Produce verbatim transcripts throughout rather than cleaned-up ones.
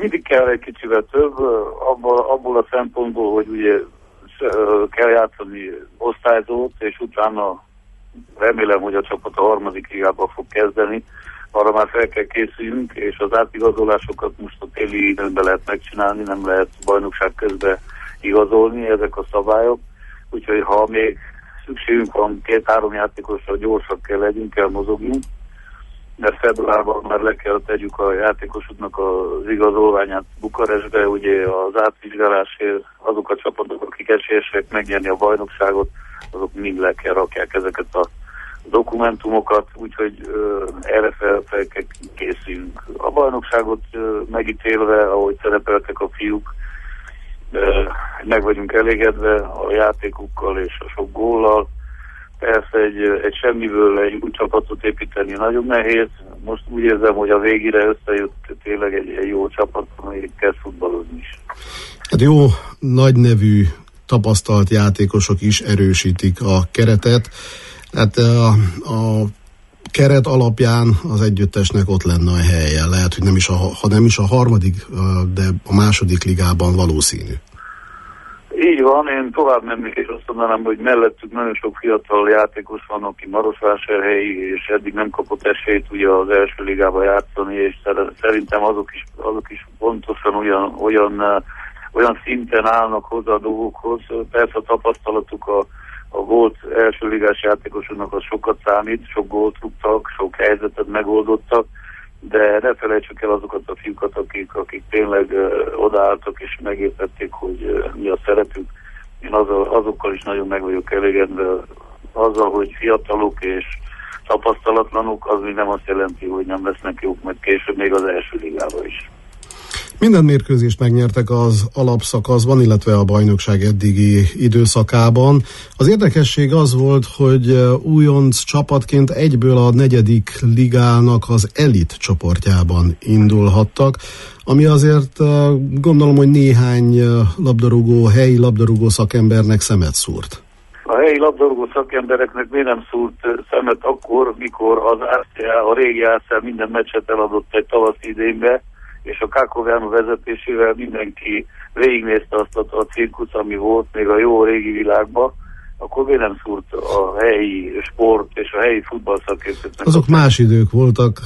mindig kell egy kicsivel több, abból, abból a szempontból, hogy ugye kell játszani osztályzót, és utána remélem, hogy a csapat a harmadik ligában fog kezdeni, arra már fel kell készüljünk, és az átigazolásokat most a téli időben lehet megcsinálni, nem lehet bajnokság közben igazolni, ezek a szabályok. Úgyhogy ha még szükségünk van két-három játékosra, gyorsak kell legyünk, kell mozogjunk, mert februárban már le kell tegyük a játékosoknak az igazolványát Bukarestbe, ugye az átvizsgálásért azok a csapatok, akik esélyesek megnyerni a bajnokságot, azok mind le kell rakják ezeket a dokumentumokat, úgyhogy uh, erre fel, fel kell készüljünk. A bajnokságot uh, megítélve, ahogy szerepeltek a fiúk, uh, meg vagyunk elégedve a játékukkal és a sok góllal. Persze egy, egy semmiből egy új csapatot építeni nagyon nehéz. Most úgy érzem, hogy a végére összejött tényleg egy, egy jó csapat, amelyik kezd futballozni is. Hát jó, nagy nevű, tapasztalt játékosok is erősítik a keretet. Hát a, a keret alapján az együttesnek ott lenne a helye. Lehet, hogy nem is a, ha nem is a harmadik, de a második ligában valószínű. Így van, én tovább mennék, és azt mondanám, hogy mellettük nagyon sok fiatal játékos van, aki Marosvásárhelyi, és eddig nem kapott esélyt ugye az első ligában játszani, és szerintem azok is, azok is pontosan olyan, olyan, olyan szinten állnak hozzá a dolgokhoz. Persze a tapasztalatuk a, a volt első ligás játékosoknak az sokat számít, sok gólt rúgtak, sok helyzetet megoldottak, de ne felejtsük el azokat a fiúkat, akik, akik tényleg uh, odaálltak és megértették, hogy uh, mi a szerepük. Én azzal, azokkal is nagyon meg vagyok elégedve. Azzal, hogy fiatalok és tapasztalatlanok, az még nem azt jelenti, hogy nem lesznek jók, mert később még az első ligában is. Minden mérkőzést megnyertek az alapszakaszban, illetve a bajnokság eddigi időszakában. Az érdekesség az volt, hogy újonc csapatként egyből a negyedik ligának az elit csoportjában indulhattak, ami azért gondolom, hogy néhány labdarúgó, helyi labdarúgó szakembernek szemet szúrt. A helyi labdarúgó szakembereknek miért nem szúrt szemet akkor, mikor az á cé á, a régi á cé á minden meccset eladott egy tavaszi idénybe, és a Kákoviánó vezetésével mindenki végignézte azt a, a cirkusz, ami volt még a jó régi világban, akkor miért nem szúrt a helyi sport és a helyi futballszakértőknek? Azok más idők voltak.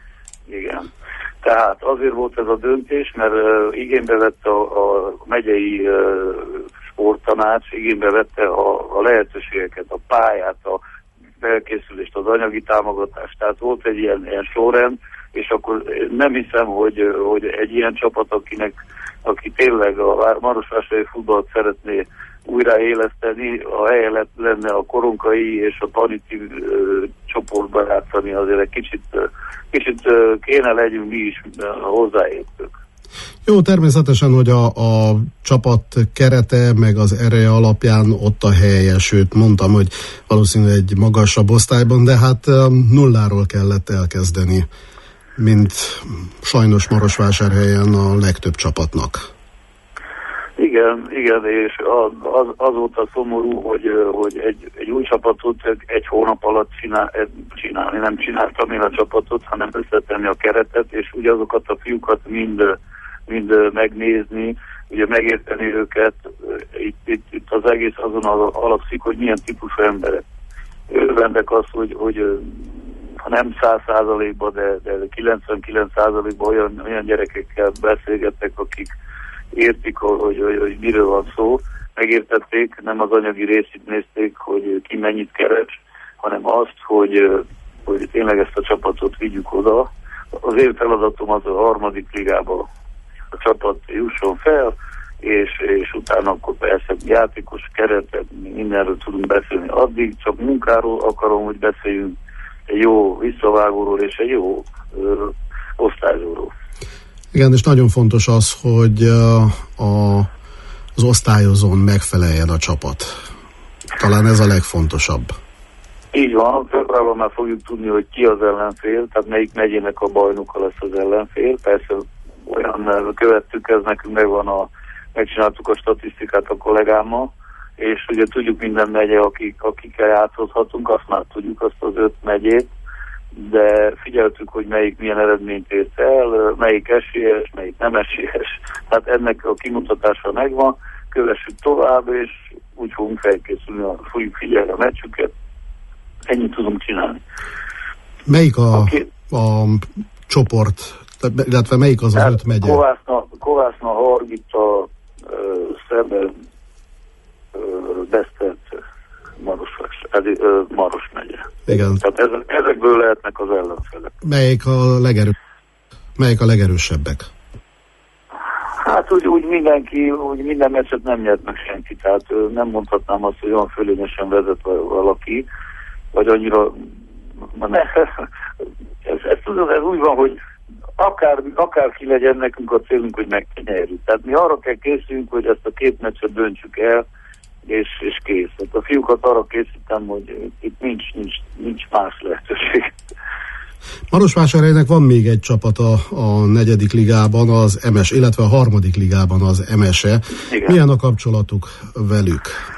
Igen. Tehát azért volt ez a döntés, mert uh, igénybe vette a, a megyei uh, sporttanács, igénybe vette a, a lehetőségeket, a pályát, a felkészülést, az anyagi támogatást. Tehát volt egy ilyen, ilyen sorrend, és akkor nem hiszem, hogy, hogy egy ilyen csapat, akinek, aki tényleg a marosvásárhelyi futballt szeretné újraéleszteni, a helye lett, lenne a koronkai és a taniti uh, csoportban játszani, azért egy kicsit, uh, kicsit uh, kéne legyünk mi is uh, hozzáértők. Jó, természetesen, hogy a, a csapat kerete, meg az ereje alapján ott a helye, sőt mondtam, hogy valószínűleg egy magasabb osztályban, de hát um, nulláról kellett elkezdeni, mint sajnos Marosvásárhelyen a legtöbb csapatnak. Igen, igen, és az, az, az volt a szomorú, hogy, hogy egy, egy új csapatot egy hónap alatt csinál, csinálni. Nem csináltam én a csapatot, hanem összetenni a keretet, és ugye azokat a fiúkat mind, mind megnézni, ugye megérteni őket. Itt, itt, itt az egész azon alapszik, hogy milyen típusú emberek. Örvendek az, hogy, hogy ha nem száz százalékban, de, de kilencvenkilenc százalékban olyan, olyan gyerekekkel beszélgettek, akik értik, hogy, hogy, hogy miről van szó, megértették, nem az anyagi részét nézték, hogy ki mennyit keres, hanem azt, hogy, hogy tényleg ezt a csapatot vigyük oda. Az én feladatom az a harmadik ligába a csapat jusson fel, és, és utána akkor persze játékos keretet, mindenről tudunk beszélni. Addig csak munkáról akarom, hogy beszéljünk, egy jó visszavágóról és egy jó ö, osztályzóról. Igen, és nagyon fontos az, hogy a, az osztályozón megfeleljen a csapat. Talán ez a legfontosabb. Így van, februárban már fogjuk tudni, hogy ki az ellenfél, tehát melyik megyének a bajnoka lesz az ellenfél. Persze olyan követtük, ez nekünk megvan a, megcsináltuk a statisztikát a kollégámmal, és ugye tudjuk minden megye, akik, akikkel játszhatunk, azt már tudjuk, azt az öt megyét, de figyeltük, hogy melyik milyen eredményt ért el, melyik esélyes, melyik nem esélyes. Tehát ennek a kimutatása megvan, kövessük tovább, és úgy fogunk felkészülni, fogjuk figyelni a meccsüket. Ennyit tudunk csinálni. Melyik a, a, két... a csoport, illetve melyik az az hát öt megye? Kovászna, Kovászna Hargita, Szeben, Beszterce, Marosvás, Maros megye. Igen. Tehát ezek, ezekből lehetnek az ellenfelek. Melyik a legerős, melyik a legerősebbek? Hát úgy, úgy mindenki, úgy minden meccset nem nyert meg senki, tehát nem mondhatnám azt, hogy olyan fölényesen vezet valaki, vagy annyira, ne, ez, ez, ez, ez úgy van, hogy akár, akárki legyen, nekünk a célunk, hogy megnyerjük. Tehát mi arra kell készülünk, hogy ezt a két meccset döntsük el, és, és kész. Tehát a fiúkat arra készítem, hogy itt nincs, nincs, nincs más lehetőség. Marosvásárhelynek van még egy csapata a negyedik ligában, az em es, illetve a harmadik ligában az em es-e. Milyen a kapcsolatuk velük?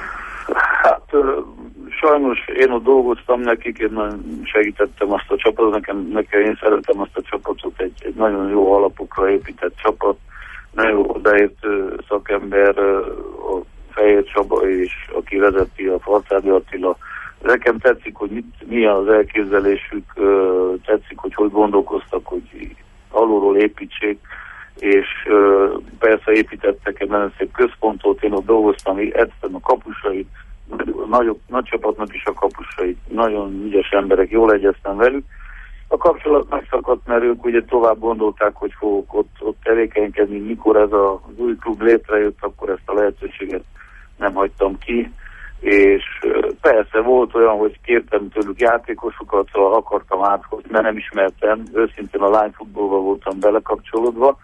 Hát sajnos én ott dolgoztam nekik, én nagyon segítettem azt a csapatot, nekem, nekem én szeretem azt a csapatot, egy, egy nagyon jó alapokra épített csapat, nagyon jó odaértő szakember, a Fehér Csaba és aki vezeti a Farcádi Attila. Nekem tetszik, hogy mit, mi az elképzelésük, tetszik, hogy hogy gondolkoztak, hogy alulról építsék, és persze építettek egy nagyon szép központot, én ott dolgoztam, edztem a kapusait, nagyobb, nagy csapatnak is a kapusait, nagyon ügyes emberek, jól egyeztem velük. A kapcsolat megszakadt, mert ők ugye tovább gondolták, hogy fogok ott, ott tevékenykedni, mikor ez a, az új klub létrejött, akkor ezt a lehetőséget nem hagytam ki, és persze volt olyan, hogy kértem tőlük játékosokat, szóval akartam áthozni, mert nem ismertem, őszintén a lányfutballba voltam belekapcsolódva,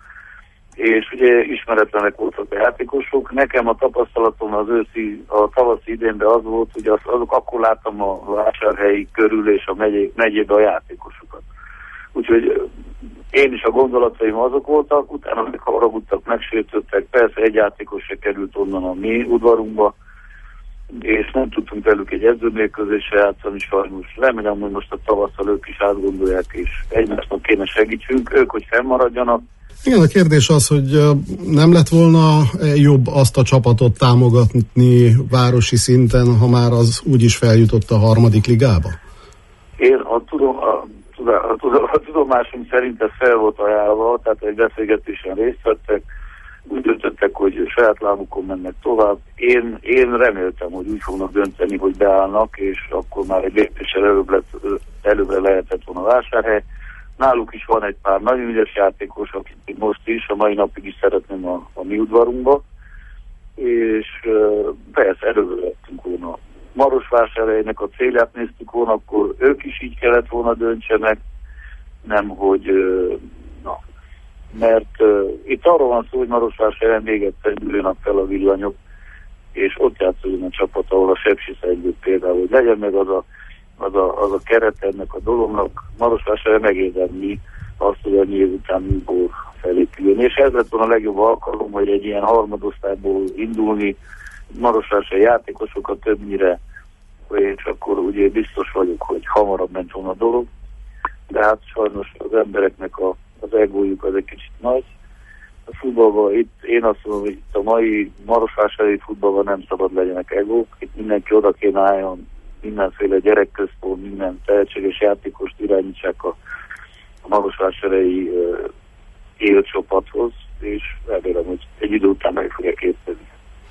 és ugye ismeretlenek voltak a játékosok. Nekem a tapasztalatom az őszi, a tavaszi idénben az volt, hogy az, azok akkor láttam a vásárhelyi körül és a megyé, megyébe a játékosokat. Úgyhogy én is a gondolataim azok voltak, utána meg haragudtak, megsértődtek, persze egy játékos se került onnan a mi udvarunkba, és nem tudtunk velük egy edzőmérkőzésre játszani sajnos. Remélem, hogy most a tavasszal ők is átgondolják, és egymásnak kéne segítsünk, ők, hogy fennmaradjanak. Igen, a kérdés az, hogy nem lett volna jobb azt a csapatot támogatni városi szinten, ha már az úgyis feljutott a harmadik ligába? Én a, tudom, a, a, a, a tudomásom szerint ez fel volt ajánlva, tehát egy beszélgetésen részt vettek, úgy döntöttek, hogy saját lábukon mennek tovább. Én, én reméltem, hogy úgy fognak dönteni, hogy beállnak, és akkor már egy lépéssel előbb lett, előbbre lehetett volna a Vásárhely. Náluk is van egy pár nagyon ügyes játékos, akik most is, a mai napig is szeretném a, a mi udvarunkba, és uh, persze előbbre lettünk volna. Marosvásárhelynek a célját néztük volna, akkor ők is így kellett volna döntsenek, nem hogy uh, na, mert uh, itt arról van szó, hogy Marosvásárhelyen még egyszer gyűlőnek fel a villanyok, és ott játszódjon a csapat, ahol a Sepsiszentgyőr például, hogy legyen meg az a, az a, az a keret ennek a dolognak. Marosvásárhelyen megérdemli azt, hogy a nyíl után műból felépüljön. És ez lett volna a legjobb alkalom, hogy egy ilyen harmadosztályból indulni, Marosvásárhelyi játékosokat többnyire, és akkor ugye biztos vagyok, hogy hamarabb ment volna a dolog. De hát sajnos az embereknek a, az egójuk az egy kicsit nagy. A futballban itt, én azt mondom, hogy itt a mai Marosvásárhelyi futballban nem szabad legyenek egók. Itt mindenki oda kéne álljon, mindenféle gyerekközpont, minden tehetséges játékost irányítsák a, a Marosvásárhelyi uh, élcsapathoz, és remélem, hogy egy idő után meg fogják érteni.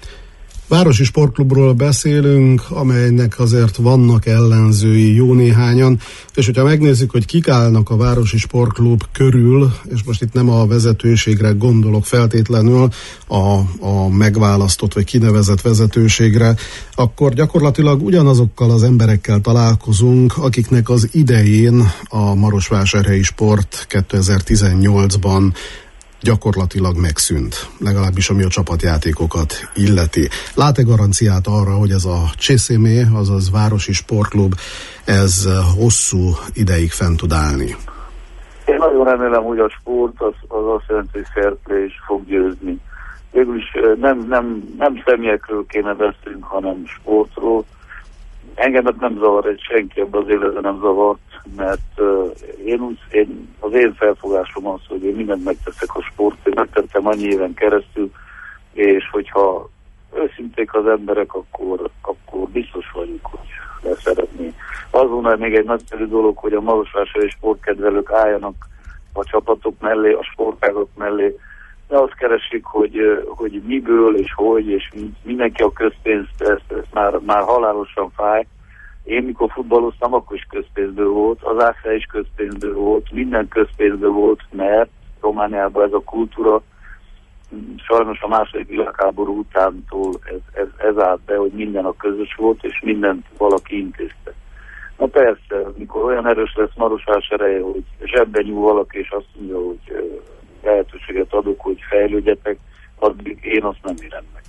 Városi Sportklubról beszélünk, amelynek azért vannak ellenzői jó néhányan, és hogyha megnézzük, hogy kik állnak a Városi Sportklub körül, és most itt nem a vezetőségre gondolok feltétlenül, a, a megválasztott vagy kinevezett vezetőségre, akkor gyakorlatilag ugyanazokkal az emberekkel találkozunk, akiknek az idején a Marosvásárhelyi Sport kétezer-tizennyolcban gyakorlatilag megszűnt, legalábbis ami a csapatjátékokat illeti. Lát-e garanciát arra, hogy ez a Csészémé, azaz Városi Sportklub, ez hosszú ideig fent tud állni? Én nagyon remélem, hogy a sport az, az azt jelenti, hogy fair play is fog győzni. Végül is nem, nem, nem személyekről kéne beszélnünk, hanem sportról. engemet nem zavar, egy senki ebben az életben nem zavart, mert uh, én úgy, én, az én felfogásom az, hogy én mindent megteszek a sportért, megtettem annyi éven keresztül, és hogyha őszinték az emberek, akkor, akkor biztos vagyunk, hogy leszeretné. Azonnal még egy nagyszerű dolog, hogy a marosvásárhelyi sportkedvelők álljanak a csapatok mellé, a sportágok mellé, de azt keresik, hogy, hogy miből és hogy, és mindenki a közpénzt, ezt, ezt már, már halálosan fáj. Én mikor futballoztam, akkor is közpénzből volt, az á es é is közpénzből volt, minden közpénzből volt, mert Romániában ez a kultúra sajnos a második világháború utántól ez, ez, ez állt be, hogy minden a közös volt, és mindent valaki intézte. Na persze, mikor olyan erős lesz Marosvásárhelye, hogy zsebben nyúl valaki, és azt mondja, hogy lehetőséget adok, hogy fejlődjetek, addig én azt nem érem meg.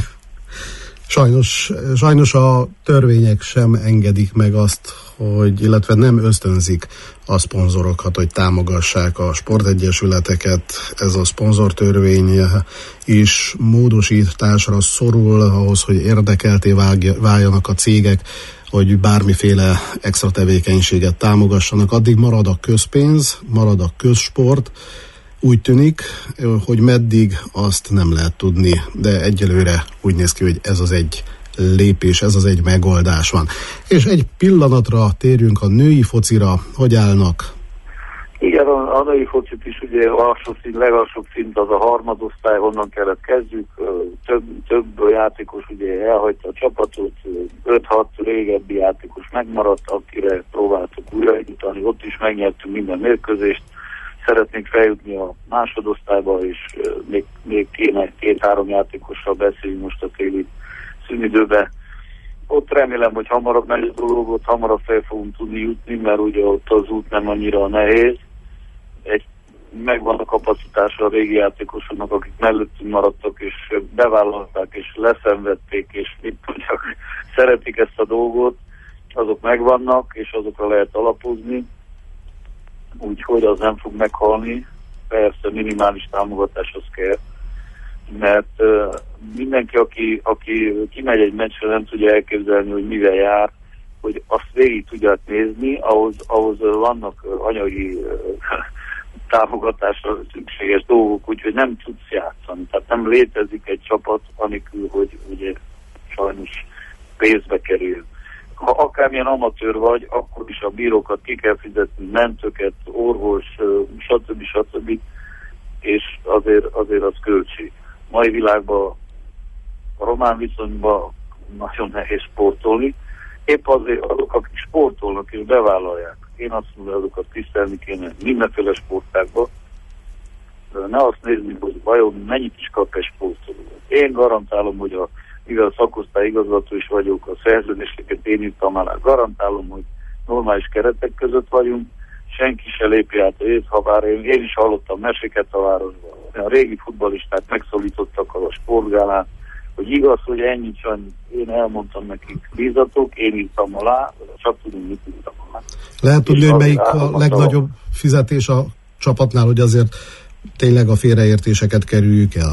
Sajnos, sajnos a törvények sem engedik meg azt, hogy, illetve nem ösztönzik a szponzorokat, hogy támogassák a sportegyesületeket. Ez a szponzortörvény is módosításra szorul ahhoz, hogy érdekelté váljanak a cégek, hogy bármiféle extra tevékenységet támogassanak. Addig marad a közpénz, marad a közsport. Úgy tűnik, hogy meddig azt nem lehet tudni, de egyelőre úgy néz ki, hogy ez az egy lépés, ez az egy megoldás van. És egy pillanatra térjünk a női focira, hogy állnak? Igen, a, a női focit is ugye alsó szint, legalsóbb szint az a harmadosztály, honnan kellett kezdjük. Több, több játékos ugye elhagyta a csapatot, öt-hat régebbi játékos megmaradt, akire próbáltuk újraindítani, ott is megnyertünk minden mérkőzést. Szeretnénk feljutni a másodosztályba, és még, még kéne két-három játékossal beszéljünk most a téli szünidőben. Ott remélem, hogy hamarabb megy a dolog, ott hamarabb fel fogunk tudni jutni, mert ugye ott az út nem annyira nehéz. Egy, megvan a kapacitása a régi játékosoknak, akik mellettünk maradtak, és bevállalták, és leszenvedték, és mit mondjak, szeretik ezt a dolgot, azok megvannak, és azokra lehet alapozni. Úgyhogy az nem fog meghalni, persze minimális támogatás az kell, mert uh, mindenki, aki, aki kimegy egy meccsre, nem tudja elképzelni, hogy mivel jár, hogy azt végig tudják nézni, ahhoz, ahhoz vannak anyagi uh, támogatásra szükséges dolgok, úgyhogy nem tudsz játszani. Tehát nem létezik egy csapat, anélkül, hogy ugye sajnos pénzbe kerül. Ha akármilyen amatőr vagy, akkor is a bírókat ki kell fizetni, mentőket, orvos, stb. stb. És azért, azért az költség. Mai világban, a román viszonyban nagyon nehéz sportolni. Épp azért azok, akik sportolnak és bevállalják. Én azt mondom, hogy azokat tisztelni kéne mindenféle sportágban. Ne azt nézni, hogy vajon mennyit is kap egy sportoló. Én garantálom, hogy a mivel a szakosztály igazgató is vagyok, a szerződéseket én írtam alá, garantálom, hogy normális keretek között vagyunk, senki se lépi át a jét, ha bár én, én is hallottam meséket a városban. A régi futballisták megszólítottak a sportgálán, hogy igaz, hogy ennyit csak én elmondtam nekik, bízatok, én írtam alá, csak tudunk, mit írtam alá. Lehet tudni, hogy melyik a legnagyobb fizetés a csapatnál, hogy azért tényleg a félreértéseket kerüljük el?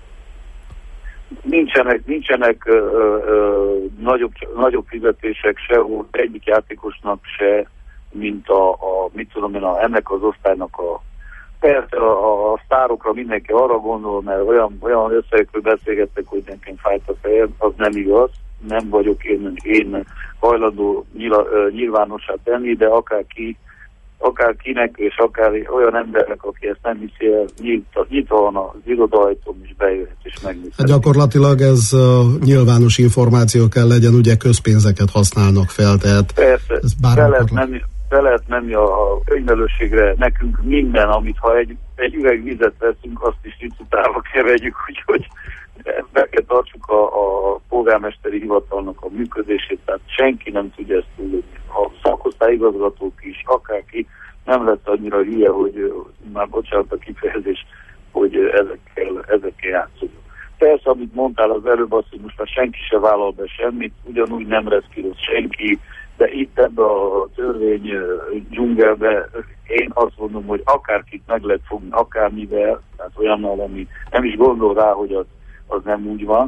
Nincsenek, nincsenek ö, ö, nagyobb, nagyobb fizetések sehol egyik játékosnak se, mint a, a mit tudom én, a, ennek az osztálynak a persze a, a sztárokra mindenki arra gondol, mert olyan, olyan összegekről beszélgettek, hogy nekem fájt a fejem, az nem igaz, nem vagyok én, én hajlandó nyila, ö, nyilvánossá tenni, de akár ki, akár kinek és akár olyan embernek, aki ezt nem hiszi el, nyitva, nyitva van az irodajtóm, és bejöhet és megnézhet. Hát gyakorlatilag ez uh, nyilvános információ kell legyen, ugye közpénzeket használnak fel, tehát persze, be lehet, menni, be lehet menni a, a könyvelőségre, nekünk minden, amit ha egy, egy üveg vizet veszünk, azt is licitálva kevegyük, úgyhogy be kell tartsuk a, a polgármesteri hivatalnak a működését, tehát senki nem tudja ezt tudni. A szakosztályigazgatók is, akárki nem lett annyira hülye, hogy már bocsánat a kifejezés, hogy ezekkel, ezekkel játszunk. Persze, amit mondtál az előbb, azt, hogy most már senki se vállal be semmit, ugyanúgy nem reszkíroz senki, de itt ebbe a törvény dzsungelbe én azt mondom, hogy akárkit meg lehet fogni, akármivel, tehát olyannal, ami nem is gondol rá, hogy az, az nem úgy van,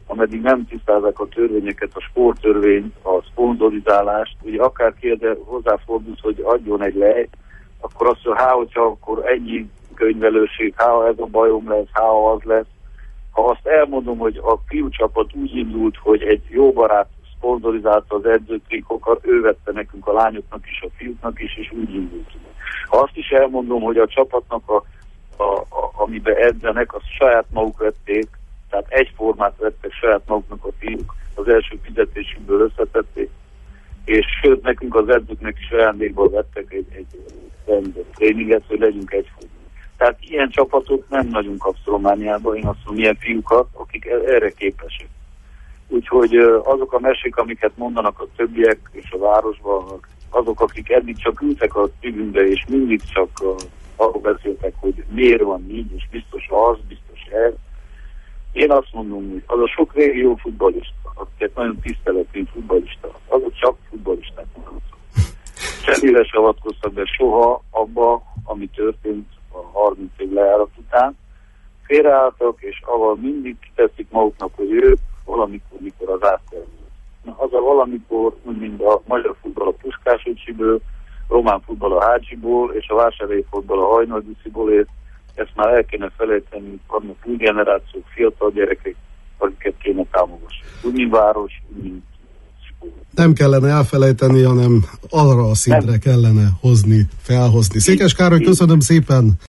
ameddig nem tisztázzák a törvényeket, a sporttörvényt, a szponzorizálást, ugye akár kérde hozzáfordulsz, hogy adjon egy lej, akkor azt mondja, há, hogyha akkor ennyi könyvelőség, há, ez a bajom lesz, há, az lesz. Ha azt elmondom, hogy a fiúcsapat úgy indult, hogy egy jó barát szponzorizálta az edzőtrikókat, ő vette nekünk a lányoknak is, a fiúknak is, és úgy indult. Ha azt is elmondom, hogy a csapatnak, a, a, a, amiben edzenek, azt saját maguk vették, tehát egyformát vettek saját maguknak a fiúk, az első fizetésükből összetették, és sőt, nekünk az edzőknek is ajándékból vettek egy, egy rendet tréninget, hogy legyünk egyformán. Tehát ilyen csapatot nem nagyon kapsz Romániában, én azt mondom, ilyen fiúkat, akik erre képesek. Úgyhogy azok a mesék, amiket mondanak a többiek és a városban, azok, akik eddig csak ültek a tribünbe, és mindig csak arról beszéltek, hogy miért van így, és biztos az, biztos ez. Én azt mondom, hogy az a sok régi jó futballista, akiket nagyon tisztelet, mint futballista, azok csak futballisták. Semmire se avatkoztak be soha abba, ami történt a harminc év lejárat után. Félreálltak, és avval mindig kiteszik maguknak, hogy ők valamikor, mikor az átterül. Az a valamikor, úgy mint a magyar futball a Puskás öcsiből, román futball a Hácsiból, és a vásárhelyi futball a Hajnaldusziból ért. Ezt már el kéne felejteni, vannak új generációk, fiatal gyerekek, akiket kéne támogatni. Úgy, mint város, úgy, mint sport. Nem kellene elfelejteni, hanem arra a szintre nem kellene hozni, felhozni. Székes Károly, köszönöm szépen!